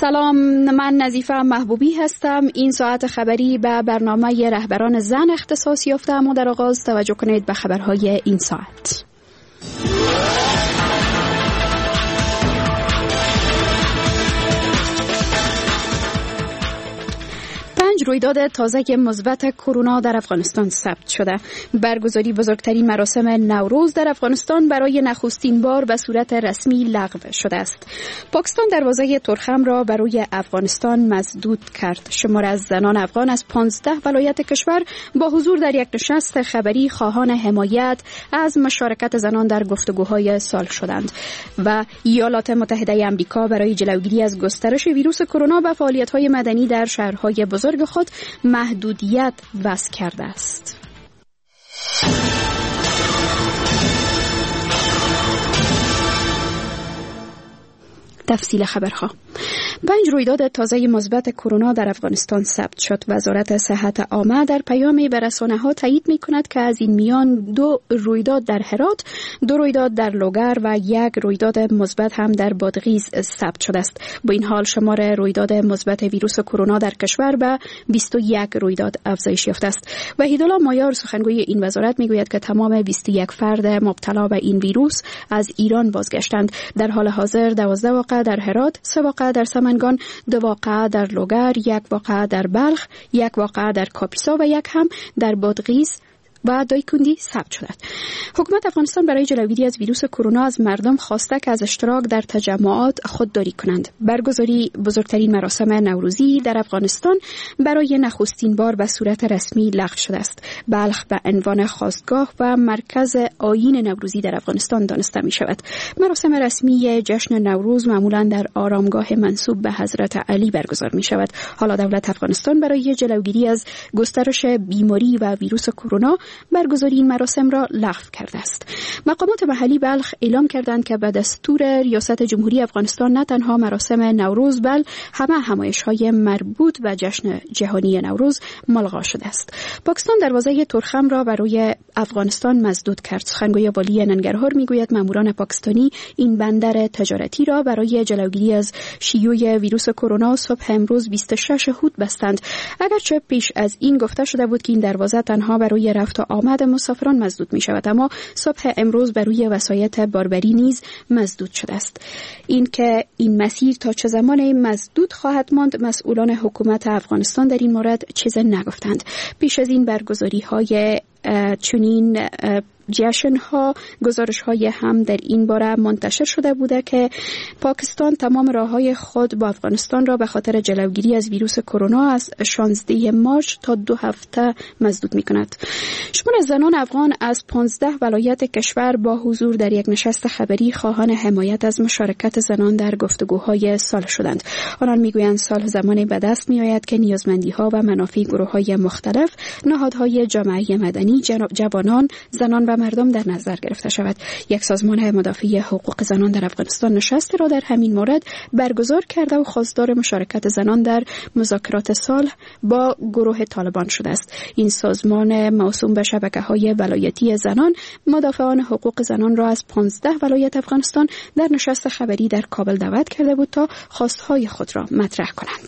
سلام، من نظیفه محبوبی هستم. این ساعت خبری به برنامه رهبران زن اختصاص یافته. اما در آغاز توجه کنید به خبرهای این ساعت. رویداد تازه مثبت کرونا در افغانستان ثبت شده. برگزاری بزرگترین مراسم نوروز در افغانستان برای نخستین بار به صورت رسمی لغو شده است. پاکستان دروازه ترخم را برای افغانستان مسدود کرد. شمار از زنان افغان از 15 ولایت کشور با حضور در یک نشست خبری خواهان حمایت از مشارکت زنان در گفتگوهای صلح شدند. و ایالات متحده آمریکا برای جلوگیری از گسترش ویروس کرونا به فعالیت‌های مدنی در شهرهای بزرگ خود محدودیت وضع کرده است. تفصیل خبرها. 5 رویداد تازه مثبت کرونا در افغانستان ثبت شد. وزارت صحت عامه در پیامی به رسانه‌ها تایید می‌کند که از این میان 2 رویداد در هرات، 2 رویداد در لوگر و 1 رویداد مثبت هم در بادغیس ثبت شده است. با این حال شمار رویداد مثبت ویروس کرونا در کشور به 21 رویداد افزایش یافته است. وحیدالله مایار سخنگوی این وزارت میگوید که تمام 21 فرد مبتلا به این ویروس از ایران بازگشتند. در حال حاضر 12 واقعه در هرات، 3 واقعه در سمنگان، 2 واقعه در لوگر، 1 واقعه در بلخ، 1 واقعه در کاپیسا و 1 هم در بادغیس و دایکندی ثبت شده. حکومت افغانستان برای جلوگیری از ویروس کرونا از مردم خواسته که از اشتراک در تجمعات خودداری کنند. برگزاری بزرگترین مراسم نوروزی در افغانستان برای نخستین بار به صورت رسمی لغو شده است. بلخ به عنوان خاستگاه و مرکز آیین نوروزی در افغانستان دانسته می شود. مراسم رسمی جشن نوروز معمولا در آرامگاه منسوب به حضرت علی برگزار می شود. حالا دولت افغانستان برای جلوگیری از گسترش بیماری و ویروس کرونا برگزاری این مراسم را لغو کرده است. مقامات محلی بلخ اعلام کردند که به دستور ریاست جمهوری افغانستان نه تنها مراسم نوروز بل همه همایش‌های مربوط به جشن جهانی نوروز ملغا شده است. پاکستان دروازه ترخم را برای افغانستان مسدود کرد. سخنگوی والی ننگرهار میگوید ماموران پاکستانی این بندر تجارتی را برای جلوگیری از شیوع ویروس کرونا صبح امروز 26 هوت بستند. اگرچه پیش از این گفته شده بود که این دروازه تنها برای رفت و آمد مسافران مسدود می شود، اما صبح امروز بر روی وسایط باربری نیز مسدود شده است. این که این مسیر تا چه زمان مسدود خواهد ماند، مسئولان حکومت افغانستان در این مورد چیز نگفتند. پیش از این برگزاری های چنین جشن ها گزارش های هم در این باره منتشر شده بوده که پاکستان تمام راههای خود با افغانستان را به خاطر جلوگیری از ویروس کرونا از 16 مارس تا 2 هفته مسدود می کند. شمار زنان افغان از 15 ولایت کشور با حضور در یک نشست خبری خواهان حمایت از مشارکت زنان در گفتگوهای صلح شدند. آنان میگویند صلح زمانی به دست می آید که نیازمندی ها و منافع گروه های مختلف، نهادهای جامعه مدنی، جوانان، زنان و مردم در نظر گرفته شود. یک سازمان مدافع حقوق زنان در افغانستان نشست را در همین مورد برگزار کرده و خواستار مشارکت زنان در مذاکرات صلح با گروه طالبان شده است. این سازمان موسوم به شبکه‌های ولایتی زنان مدافعان حقوق زنان را از 15 ولایت افغانستان در نشست خبری در کابل دعوت کرده بود تا خواستهای خود را مطرح کنند.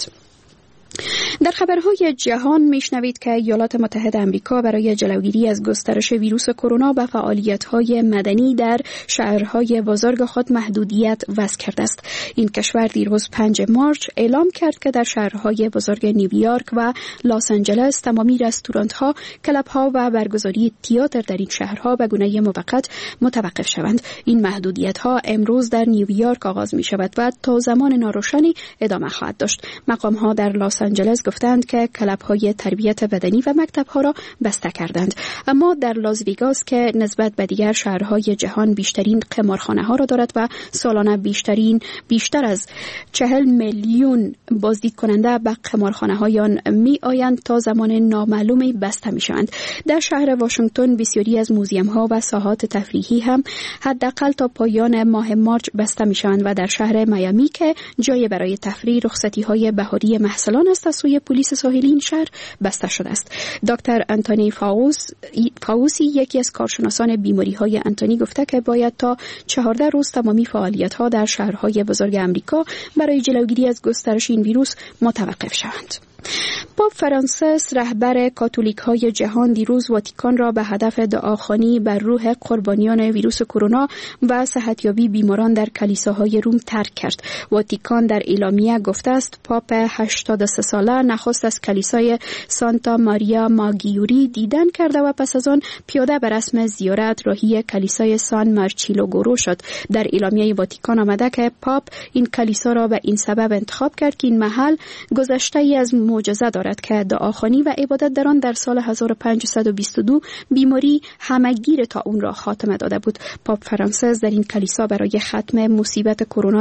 در خبرهای جهان میشنوید که ایالات متحده آمریکا برای جلوگیری از گسترش ویروس کرونا به فعالیت‌های مدنی در شهرهای بزرگ خود محدودیت وضع کرده است. این کشور دیروز 5 مارس اعلام کرد که در شهرهای بزرگ نیویورک و لس آنجلس تمامی رستوران‌ها، کلب‌ها و برگزاری تئاتر در این شهرها به گونه موقت متوقف شوند. این محدودیت‌ها امروز در نیویورک آغاز می‌شود و تا زمان ناروشنی ادامه خواهد داشت. مقام‌ها در لس آنجلس گفتند که کلب‌های تربیت بدنی و مکتب‌ها را بسته کردند. اما در لاس ویگاس که نسبت به دیگر شهرهای جهان بیشترین قمارخانه‌ها را دارد و سالانه بیشتر از 40 میلیون بازدید کننده به قمارخانه‌های آن می‌آیند، تا زمان نامعلومی بسته می‌شوند. در شهر واشنگتن بسیاری از موزیم‌ها و ساحات تفریحی هم حداقل تا پایان ماه مارس بسته می‌شوند و در شهر میامی که جای برای تفریح رخصتی‌های بهاری محصلان است، سوی پلیس ساحلی این شهر بسته شده است. دکتر آنتونی فاوسی یکی از کارشناسان بیماری‌های آنتونی گفته که باید تا 14 روز تمامی فعالیت‌ها در شهرهای بزرگ امریکا برای جلوگیری از گسترش این ویروس متوقف شوند. پاپ فرانسیس رهبر کاتولیک‌های جهان دیروز واتیکان را به هدف دعاخوانی بر روح قربانیان ویروس کرونا و صحتیابی بیماران در کلیساهای روم ترک کرد. واتیکان در اعلامیه گفته است پاپ 83 ساله نخست از کلیسای سانتا ماریا ماگیوری دیدن کرده و پس از آن پیاده به رسم زیارت راهی کلیسای سان مارچیلو گورو شد. در اعلامیه واتیکان آمده که پاپ این کلیسا را به این سبب انتخاب کرد که این محل گذشته‌ای از معجزه دارد که دعاخوانی و عبادت در آن در سال 1522 بیماری همه‌گیر طاعون را خاتمه داده بود. پاپ فرانسیس در این کلیسا برای ختم مصیبت کرونا